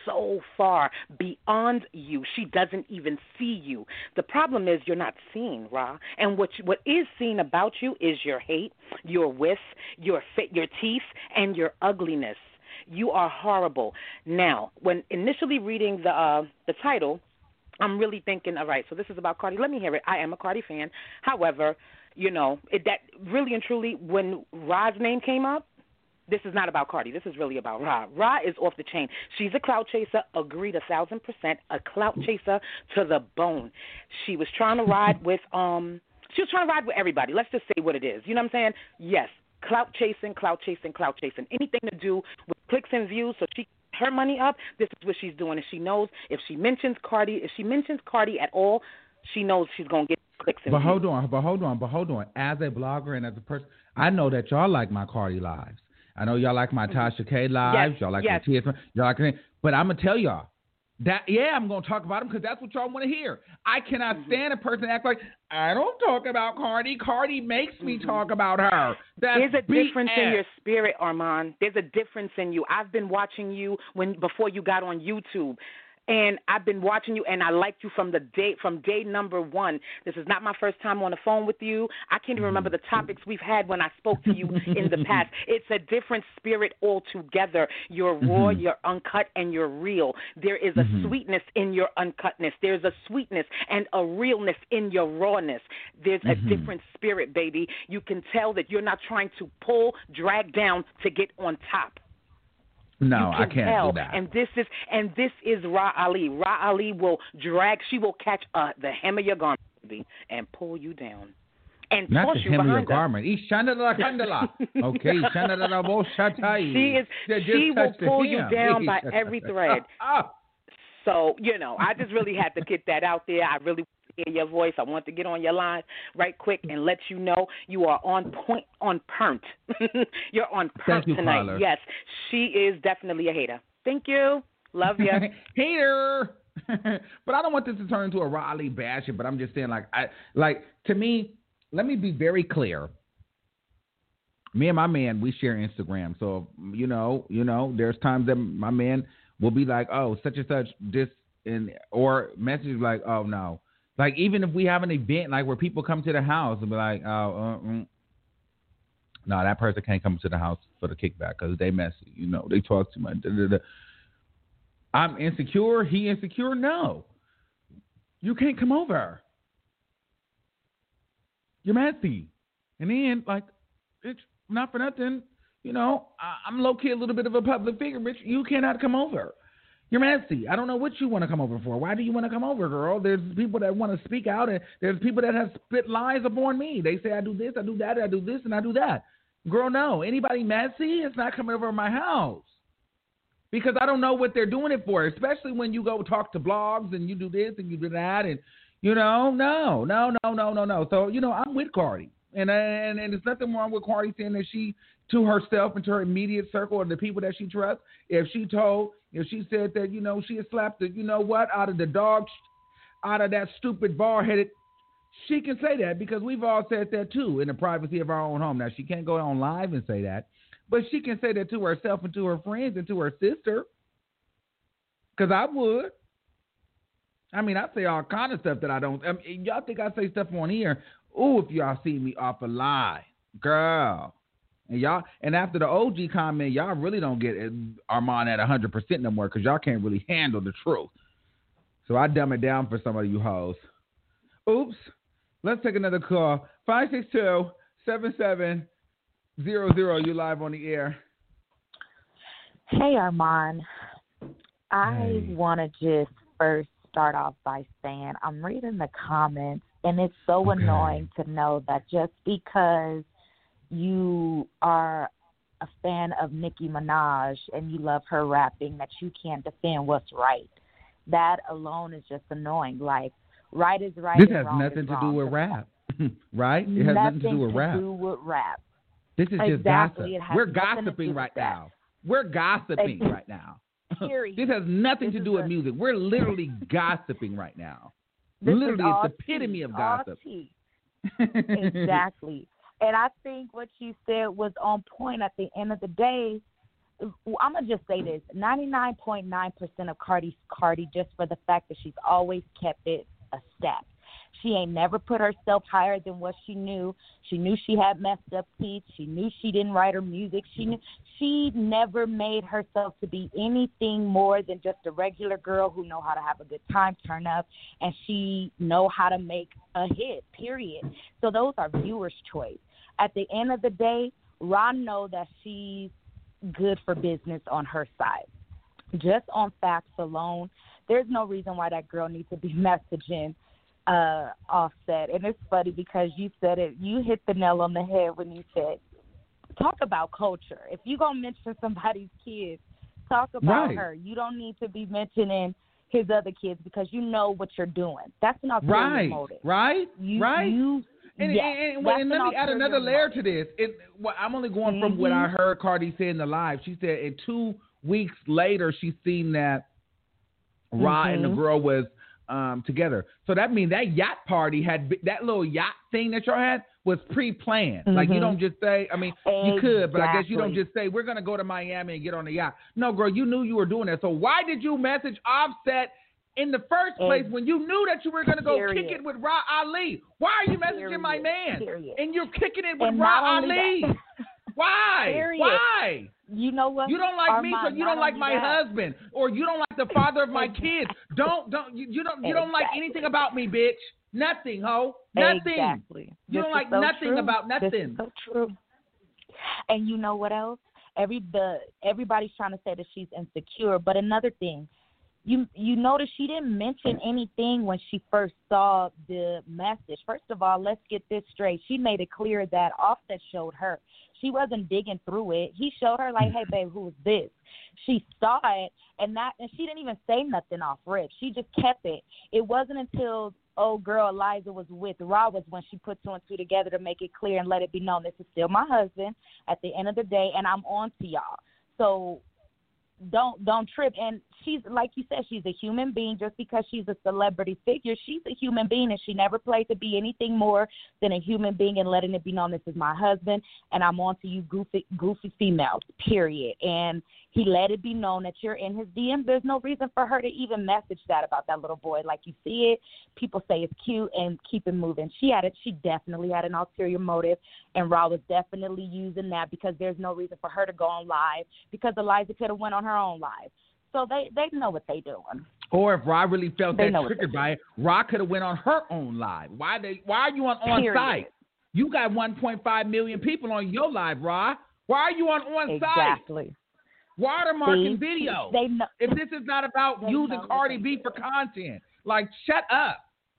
so far beyond you. She doesn't even see you. The problem is you're not seen, Ra. And what is seen about you is your hate, your whiff, your teeth, and your ugliness. You are horrible. Now, when initially reading the title, I'm really thinking, all right, so this is about Cardi. Let me hear it. I am a Cardi fan. However, that really and truly, when Ra's name came up, this is not about Cardi. This is really about Ra. Ra is off the chain. She's a clout chaser, agreed 1,000%, a clout chaser to the bone. She was trying to ride with everybody. Let's just say what it is. You know what I'm saying? Yes, clout chasing. Anything to do with clicks and views, so her money up, this is what she's doing. And she knows if she mentions Cardi at all, she knows she's going to get clicks and views. But hold on. As a blogger and as a person, I know that y'all like my Cardi lives. I know y'all like my Tasha K lives. Yes, y'all like my TS. Y'all like it. But I'm going to tell y'all that, I'm going to talk about them because that's what y'all want to hear. I cannot stand a person that acts like, I don't talk about Cardi. Cardi makes me talk about her. There's a difference in your spirit, Armand. There's a difference in you. I've been watching you before you got on YouTube. And I've been watching you, and I liked you from day number one. This is not my first time on the phone with you. I can't even remember the topics we've had when I spoke to you in the past. It's a different spirit altogether. You're raw, you're uncut, and you're real. There is a sweetness in your uncutness. There's a sweetness and a realness in your rawness. There's a different spirit, baby. You can tell that you're not trying to drag down to get on top. No, I can't do that. And this is Ra Ali. Ra Ali will catch the hem of your garment, baby, and pull you down. And not toss the you hem of your behind garment. Okay, she will pull you down by every thread. So, I just really had to get that out there. I really hear your voice. I want to get on your line right quick and let you know you are on point, on pernt. You're on pernt tonight. Caller. Yes, she is definitely a hater. Thank you. Love you. Hater. But I don't want this to turn into a Raleigh bashing, but I'm just saying, to me, let me be very clear. Me and my man, we share Instagram. So, there's times that my man will be like, oh, such and such, this, or messages like, oh, no. Like, even if we have an event, like, where people come to the house and be like, no, that person can't come to the house for the kickback because they messy. They talk too much. I'm insecure. He insecure. No. You can't come over. You're messy. And then, it's not for nothing. I'm low-key a little bit of a public figure, bitch. You cannot come over. You're messy. I don't know what you want to come over for. Why do you want to come over, girl? There's people that want to speak out, and there's people that have spit lies upon me. They say I do this, I do that, I do this, and I do that. Girl, no. Anybody messy is not coming over to my house because I don't know what they're doing it for, especially when you go talk to blogs and you do this and you do that, and, no. So, I'm with Cardi. And there's nothing wrong with Cardi saying that she, to herself and to her immediate circle and the people that she trusts, if she said that, she had slapped the, out of the dog, out of that stupid bald-headed, she can say that because we've all said that too in the privacy of our own home. Now, she can't go on live and say that, but she can say that to herself and to her friends and to her sister because I would. I mean, I say all kind of stuff that I don't. Y'all think I say stuff on here. Ooh, if y'all see me off a lie, girl. And after the OG comment, y'all really don't get Armand at 100% no more because y'all can't really handle the truth. So I dumb it down for some of you hoes. Oops. Let's take another call. 562-7700. You live on the air. Hey, Armand. I want to just first start off by saying I'm reading the comments, and it's so annoying to know that just because you are a fan of Nicki Minaj and you love her rapping that you can't defend what's right. That alone is just annoying. Like, right is right. This has wrong nothing is to wrong. do with rap, right? It has nothing to do with rap. This is just gossip. We're gossiping right now. We're gossiping right now. Period. This has nothing to do with music. We're literally gossiping right now. Literally, it's the epitome of gossip. Exactly. And I think what you said was on point at the end of the day. I'm gonna just say this: 99.9% of Cardi, just for the fact that she's always kept it a stack. She ain't never put herself higher than what she knew. She knew she had messed up teeth. She knew she didn't write her music. She never made herself to be anything more than just a regular girl who know how to have a good time, turn up, and she know how to make a hit, period. So those are viewers' choice. At the end of the day, Ron know that she's good for business on her side. Just on facts alone, there's no reason why that girl needs to be messaging Offset. And it's funny because you said it, you hit the nail on the head when you said, talk about culture. If you're going to mention somebody's kids, talk about her. You don't need to be mentioning his other kids because you know what you're doing. That's an ulterior motive. And let me add another layer to this. I'm only going from what I heard Cardi say in the live. She said in 2 weeks later, she seen that Ra and the girl was together. So that means that yacht party that little yacht thing that y'all had was pre-planned. Like you don't just say, I mean, you could, but I guess you don't just say, we're going to go to Miami and get on the yacht. No, girl, you knew you were doing that. So why did you message Offset in the first place when you knew that you were going to go kick it with Ra Ali? Why are you messaging my man? And you're kicking it with Ra Ali? Why? Why? You know what? You don't like me, so you don't like my husband, or you don't like the father of my kids. You don't like anything about me, bitch. Nothing, ho. Nothing. Exactly. You don't like nothing about nothing. This is so true. And you know what else? Everybody's trying to say that she's insecure, but another thing, you notice she didn't mention anything when she first saw the message. First of all, let's get this straight. She made it clear that Offset showed her. She wasn't digging through it. He showed her like, hey, babe, who is this? She saw it, and she didn't even say nothing off rip. She just kept it. It wasn't until old girl Eliza was with Ra was when she put 2 and 2 together to make it clear and let it be known this is still my husband at the end of the day, and I'm on to y'all. So don't trip. And she's, like you said, she's a human being. Just because she's a celebrity figure, she's a human being, and she never played to be anything more than a human being and letting it be known this is my husband and I'm on to you goofy females, period. And he let it be known that you're in his DM. There's no reason for her to even message that about that little boy. Like, you see it, people say it's cute, and keep it moving. She definitely had an ulterior motive, and Ra was definitely using that because there's no reason for her to go on live because Eliza could have went on her own live. So they know what they doing. Or if Ra really felt that triggered by it, Ra could have went on her own live. Why are you on site? You got 1.5 million people on your live, Ra. Why are you on site? Exactly. Watermarking video. They know. If this is not about using Cardi B for content, like, shut up.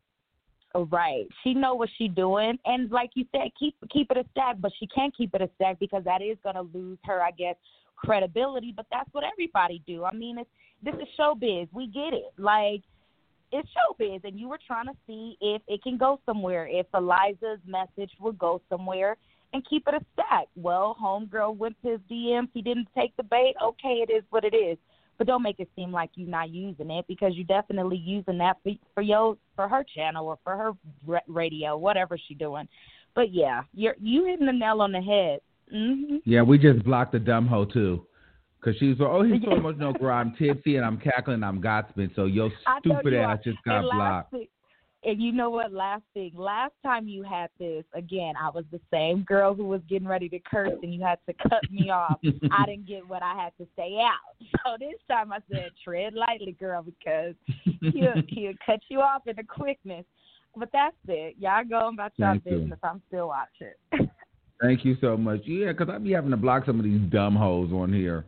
Right. She know what she doing, and like you said, keep it a stack. But she can't keep it a stack because that is gonna lose her, I guess, credibility. But that's what everybody do. I mean, this is showbiz. We get it. Like, it's showbiz, and you were trying to see if it can go somewhere, if Eliza's message would go somewhere, and keep it a stack. Well, homegirl went to his DMs. He didn't take the bait. Okay, it is what it is. But don't make it seem like you're not using it, because you're definitely using that for her channel or for her radio, whatever she's doing. But yeah, you hitting the nail on the head. Mm-hmm. Yeah, we just blocked the dumb hoe too, because she was like, he's so much girl, I'm tipsy and I'm cackling, I'm gossiping, so your stupid ass just got blocked. And you know what? Last time you had this, again, I was the same girl who was getting ready to curse, and you had to cut me off. I didn't get what I had to say out. So this time I said, tread lightly, girl, because he'll cut you off in the quickness. But that's it. Y'all go about your business. I'm still watching. Thank you so much. Yeah, because I be having to block some of these dumb hoes on here.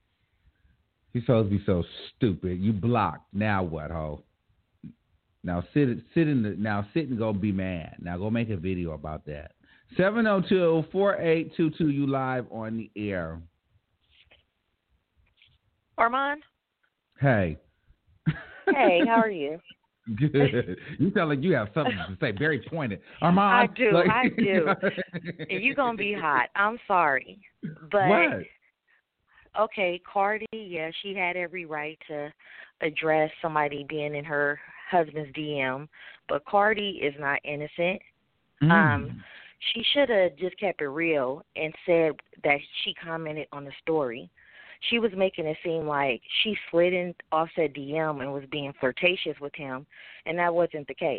You're supposed to be so stupid. You blocked. Now what, ho? Now sit and go be mad. Now go make a video about that. 702-4822, you live on the air. Armand? Hey. Hey, how are you? Good. You sound like you have something to say, very pointed. Armand. I do. And you're going to be hot. I'm sorry. But what? Okay, Cardi, yeah, she had every right to address somebody being in her husband's DM, but Cardi is not innocent. She should have just kept it real and said that she commented on the story. she was making it seem like she slid in Offset DM and was being flirtatious with him, and that wasn't the case.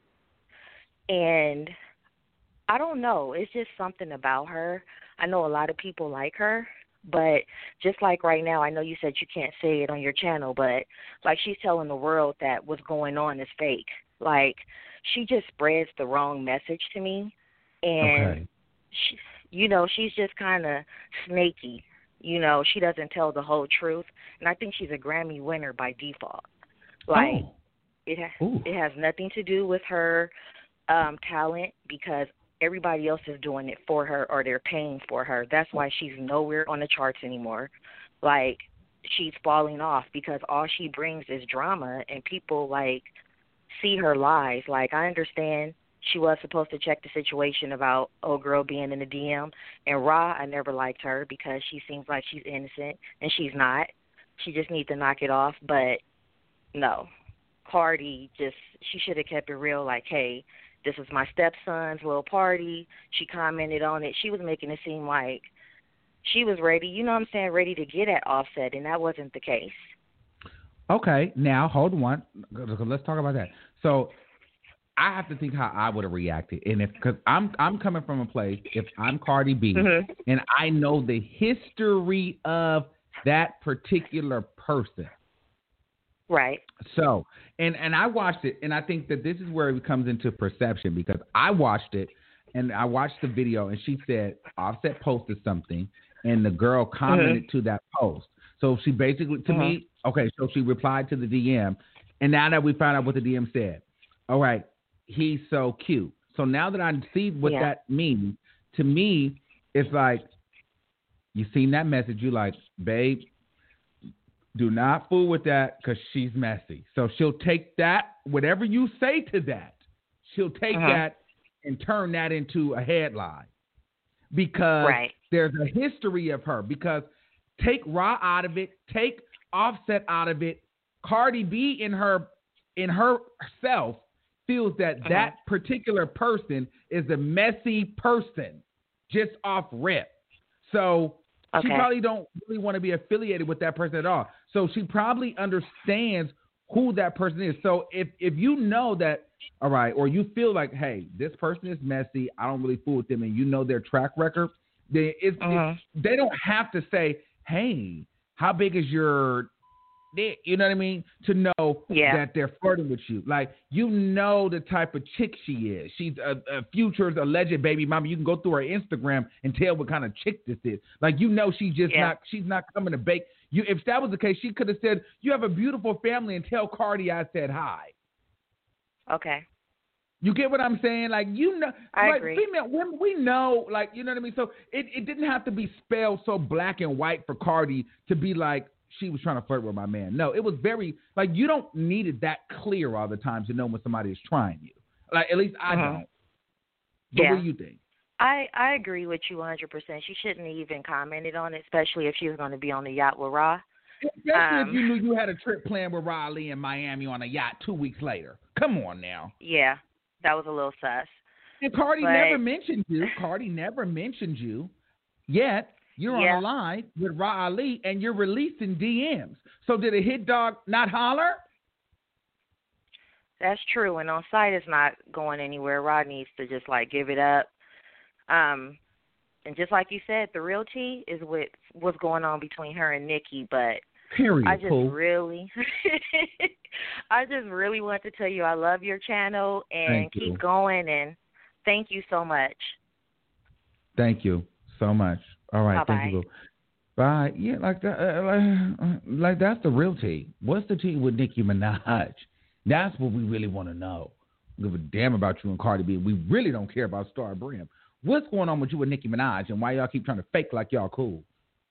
And I don't know. It's just something about her. I know a lot of people like her, but just like right now, I know you said you can't say it on your channel, but like she's telling the world that what's going on is fake. Like she just spreads the wrong message to me, and she, she's just kind of snaky. She doesn't tell the whole truth, and I think she's a Grammy winner by default. Like it has nothing to do with her talent, because everybody else is doing it for her or they're paying for her. That's why she's nowhere on the charts anymore. Like, she's falling off because all she brings is drama, and people, like, see her lies. Like, I understand she was supposed to check the situation about old girl being in the DM. And Ra, I never liked her because she seems like she's innocent, and she's not. She just needs to knock it off. But, no. Cardi she should have kept it real, like, hey, this was my stepson's little party. She commented on it. She was making it seem like she was ready, ready to get at Offset, and that wasn't the case. Okay, now hold on. Let's talk about that. So I have to think how I would have reacted, and because I'm coming from a place, if I'm Cardi B and I know the history of that particular person. Right. So, and I watched it, and I think that this is where it comes into perception, because I watched it, and I watched the video, and she said Offset posted something, and the girl commented to that post. So she basically, to me, so she replied to the DM, and now that we found out what the DM said, all right, he's so cute. So now that I see what that means, to me, it's like, you seen that message, you like, babe, do not fool with that because she's messy. So she'll take that, whatever you say to that, she'll take that and turn that into a headline, because there's a history of her. Because take Ra out of it, take Offset out of it, Cardi B in herself feels that that particular person is a messy person just off rip. So she probably don't really want to be affiliated with that person at all. So she probably understands who that person is. So if you know that, all right, or you feel like, hey, this person is messy, I don't really fool with them, and you know their track record, they don't have to say, hey, how big is your dick? You know what I mean? To know that they're flirting with you. Like, you know the type of chick she is. She's a Future's alleged baby mama. You can go through her Instagram and tell what kind of chick this is. Like, you know she's just she's not coming to bake. You, if that was the case, she could have said, you have a beautiful family, and tell Cardi I said hi. Okay. You get what I'm saying? Like, I agree. Female women, we know, like, you know what I mean? So it didn't have to be spelled so black and white for Cardi to be like, she was trying to flirt with my man. No, it was very, like, you don't need it that clear all the time to know when somebody is trying you. Like, at least I don't. But what do you think? I agree with you 100%. She shouldn't have even commented on it, especially if she was going to be on the yacht with Ra. Especially if you knew you had a trip planned with Ra Ali in Miami on a yacht 2 weeks later. Come on now. Yeah, that was a little sus. And Cardi never mentioned you. Cardi never mentioned you. Yet you're on the line with Ra Ali and you're releasing DMs. So did a hit dog not holler? That's true. And on site is not going anywhere. Ra needs to just like give it up. And just like you said, the real tea is with what's going on between her and Nicki. But period. I just really want to tell you I love your channel and keep going. And thank you so much. Thank you so much. All right. Bye-bye. Thank you. Bye. Yeah, like that. Like that's the real tea. What's the tea with Nicki Minaj? That's what we really want to know. We give a damn about you and Cardi B. We really don't care about Star Brim. What's going on with you and Nicki Minaj, and why y'all keep trying to fake like y'all cool?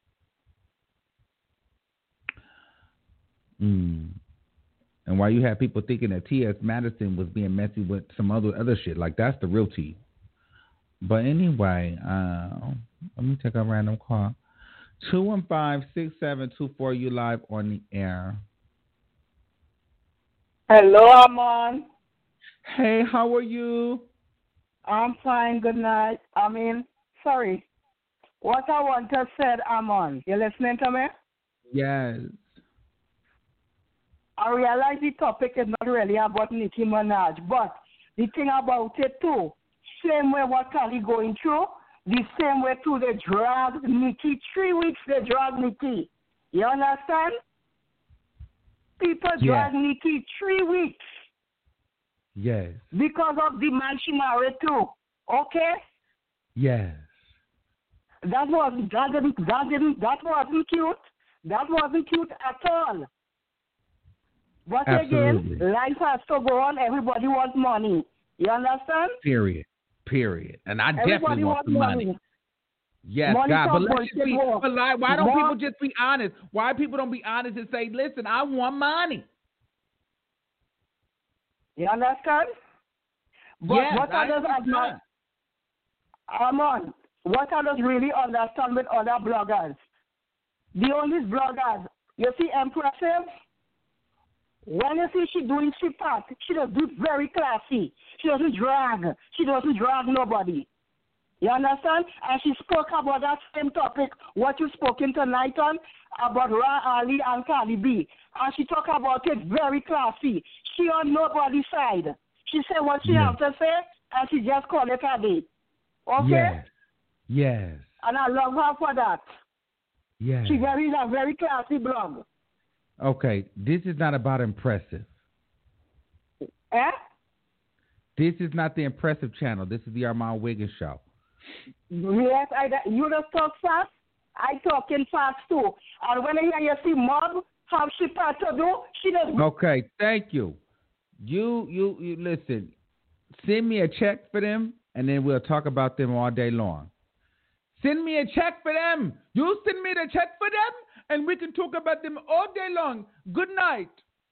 And why you have people thinking that T.S. Madison was being messy with some other shit. Like, that's the real tea. But anyway, let me take a random call. 215-6724, you live on the air. Hello, Amon. Hey, how are you? I'm fine, good night. What I want to say, Amon, you listening to me? Yes. I realize the topic is not really about Nicki Minaj, but the thing about it too, same way what Kali going through, the same way too they dragged Nicki. 3 weeks they dragged Nicki. You understand? People drag Nicki 3 weeks. Yes. Because of the man she married to. Okay? Yes. That wasn't cute. That wasn't cute at all. But Absolutely. again, life has to go on. Everybody wants money. You understand? Period. And I Everybody definitely want the money. Yes, money God. But let's bullshit be. war. But like, why don't War. people just be honest? Why people don't be honest and say, "Listen, I want money." You understand? But Yes, what I others have not, understand. what others really understand with other bloggers, the only bloggers, you see, impressive. When you see she doing she part, she does do it very classy. She doesn't drag nobody. You understand? And she spoke about that same topic, what you spoke in tonight on, about Ra Ali and Cardi B. And she talked about it very classy. She on nobody's side. She said what she has to say, and she just called it a day. Okay? Yes. And I love her for that. Yes. She's a very classy blog. Okay, this is not about impressive. Eh? This is not the impressive channel. This is the Armand Wiggins show. Yes, you just talk fast. I talking fast too. And when I hear you see Mom, how she part to do, she does. Okay, thank you. You listen. Send me a check for them, and then we'll talk about them all day long. Send me a check for them. You send me the check for them, and we can talk about them all day long. Good night.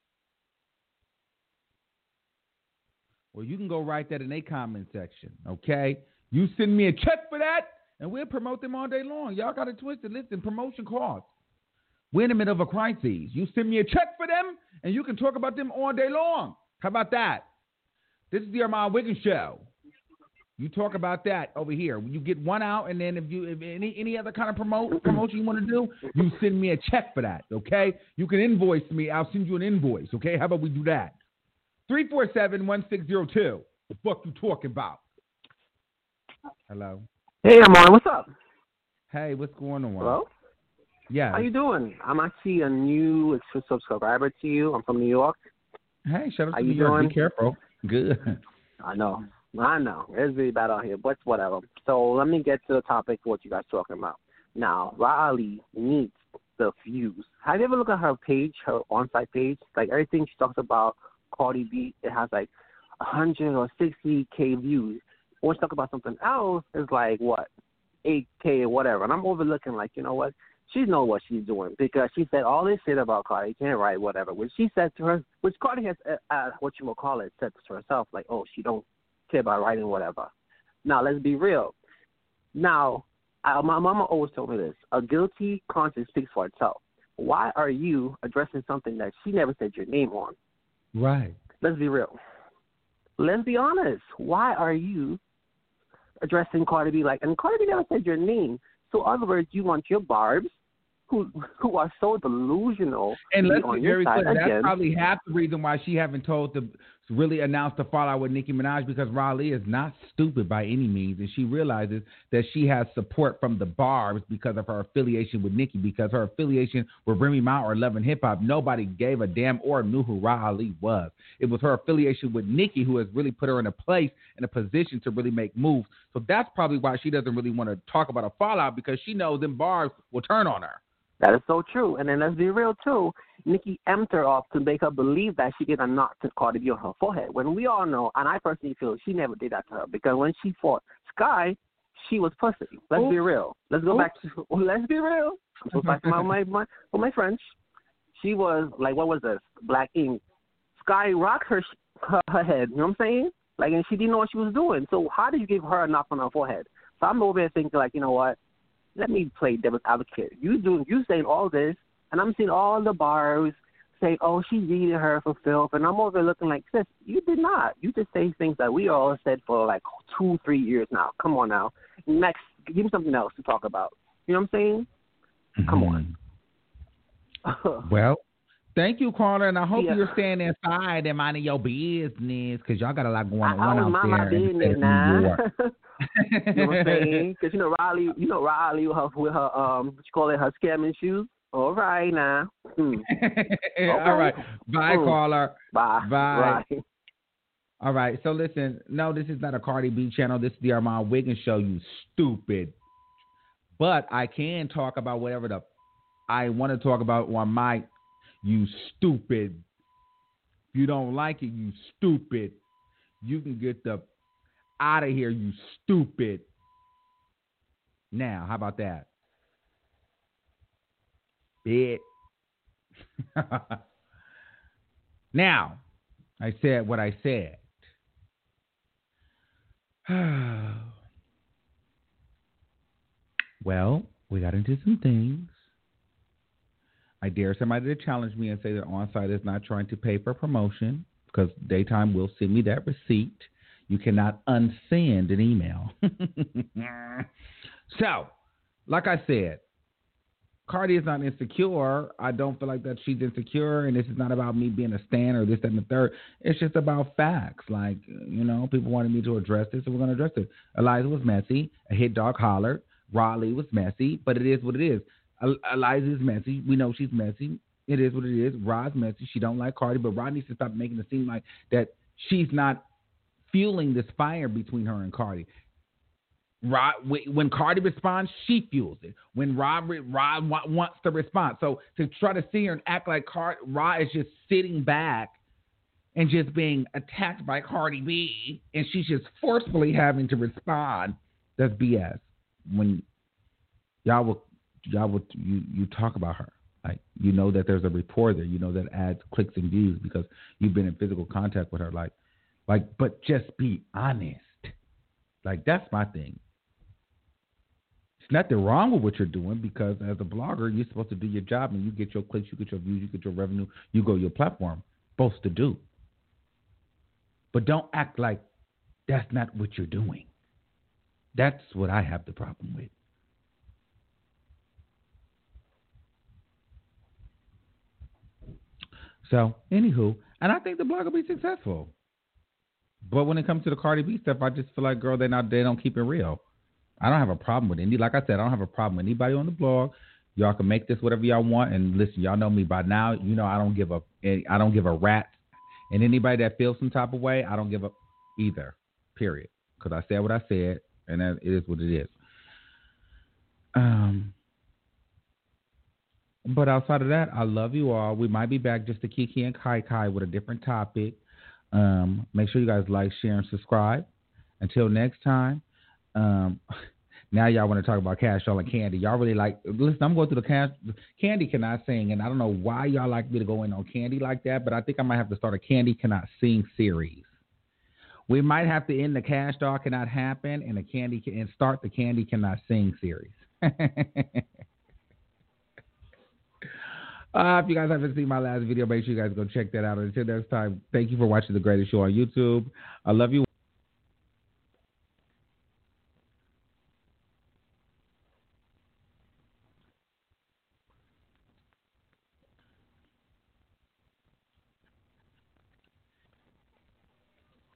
Well, you can go write that in a comment section, okay? You send me a check for that, and we'll promote them all day long. Y'all got it twisted. Listen, promotion costs. We're in the middle of a crisis. You send me a check for them, and you can talk about them all day long. How about that? This is the Armand Wiggins show. You talk about that over here. You get one out, and then if any other kind of promotion you want to do, you send me a check for that, okay? You can invoice me. I'll send you an invoice, okay? How about we do that? 347-1602. The fuck you talking about? Hello? Hey, Amon, what's up? Hey, what's going on? Hello? Yeah. How you doing? I'm actually a new subscriber to you. I'm from New York. Hey, shout out How to you New York. doing? Be careful. Good. I know. It's really bad out here, but whatever. So let me get to the topic of what you guys are talking about. Now, Ra Ali needs the views. Have you ever looked at her page, her on-site page? Like everything she talks about, Cardi B, it has like 100 or 60K views. When she talk about something else, it's like, what, 8K or whatever. And I'm overlooking like, you know what? She knows what she's doing because she said all this shit about Cardi, can't write whatever, which she said to her, which Cardi has, said to herself, like, oh, she don't care about writing whatever. Now, let's be real. Now, my mama always told me this, a guilty conscience speaks for itself. Why are you addressing something that she never said your name on? Right. Let's be real. Let's be honest. Why are you addressing Cardi B and Cardi B never said your name. So in other words, you want your barbs who are so delusional and let's on be your very side clear, again. that's probably half the reason why she haven't told to really announce the fallout with Nicki Minaj, because Raleigh is not stupid by any means, and she realizes that she has support from the Barbs because of her affiliation with Nicki, because her affiliation with Remy Ma or Love and Hip Hop, nobody gave a damn or knew who Raleigh was. It was her affiliation with Nicki who has really put her in a place, in a position to really make moves. So that's probably why she doesn't really want to talk about a fallout, because she knows them Barbs will turn on her. That is so true. And then let's be real, too. Nicki amped her off to make her believe that she did a knot to Cardi B on her forehead. When we all know, and I personally feel she never did that to her, because when she fought Sky, she was pussy. Let's be real. Let's go back to, let's be real. So back to my French. She was, like, what was this? Black ink. Sky rocked her head, you know what I'm saying? Like, and she didn't know what she was doing. So how did you give her a knock on her forehead? So I'm over here thinking, like, you know what? Let me play devil's advocate. You saying all this, and I'm seeing all the bars say, oh, she needed her for filth, and I'm over looking like, sis, you did not. You just say things that we all said for like 2-3 years now. Come on now. Next, give me something else to talk about. You know what I'm saying? Come on. Well, thank you, caller, and I hope Yeah. you're staying inside and minding your business because y'all got a lot going on I was out mind there my in the state business of New now. York. You know what I'm saying? Because Riley, with her what you call it, her scamming shoes. All right now. Okay. All right. Bye, caller. Bye. Bye. Right. All right. So listen, no, this is not a Cardi B channel. This is the Armand Wiggins show, you stupid. But I can talk about whatever I want to talk about on my, you stupid. If you don't like it, you stupid. You can get the out of here, you stupid. Now, how about that? Bitch. Now, I said what I said. Well, we got into some things. I dare somebody to challenge me and say that OnSite is not trying to pay for promotion because Daytime will send me that receipt. You cannot unsend an email. So, like I said, Cardi is not insecure. I don't feel like that she's insecure, and this is not about me being a stan or this, that, and the third. It's just about facts. Like, people wanted me to address this, and we're going to address it. Eliza was messy. A hit dog hollered. Raleigh was messy, but it is what it is. Eliza is messy. We know she's messy. It is what it is. Rod's messy. She don't like Cardi, but Rod needs to stop making it seem like that she's not fueling this fire between her and Cardi. Rod, when Cardi responds, she fuels it. When Rod wants to respond. So to try to see her and act like Rod is just sitting back and just being attacked by Cardi B, and she's just forcefully having to respond, that's BS. When y'all talk about her, like, that there's a rapport there, that adds clicks and views because you've been in physical contact with her, like, but just be honest. Like, that's my thing. There's nothing wrong with what you're doing because as a blogger, you're supposed to do your job and you get your clicks, you get your views, you get your revenue, you go your platform. Supposed to do. But don't act like that's not what you're doing. That's what I have the problem with. So, anywho, and I think the blog will be successful. But when it comes to the Cardi B stuff, I just feel like, girl, they don't keep it real. I don't have a problem with any. Like I said, I don't have a problem with anybody on the blog. Y'all can make this whatever y'all want. And listen, y'all know me by now. I don't give a rat. And anybody that feels some type of way, I don't give a either. Period. Because I said what I said, and it is what it is. But outside of that, I love you all. We might be back just to Kiki and Kai Kai with a different topic. Make sure you guys like, share, and subscribe. Until next time. Now y'all want to talk about Cash Doll and Candy. Y'all really like, listen, I'm going through the Candy Cannot Sing, and I don't know why y'all like me to go in on Candy like that, but I think I might have to start a Candy Cannot Sing series. We might have to end the Cash Doll Cannot Happen and start the Candy Cannot Sing series. If you guys haven't seen my last video, make sure you guys go check that out. Until next time, thank you for watching The Greatest Show on YouTube. I love you.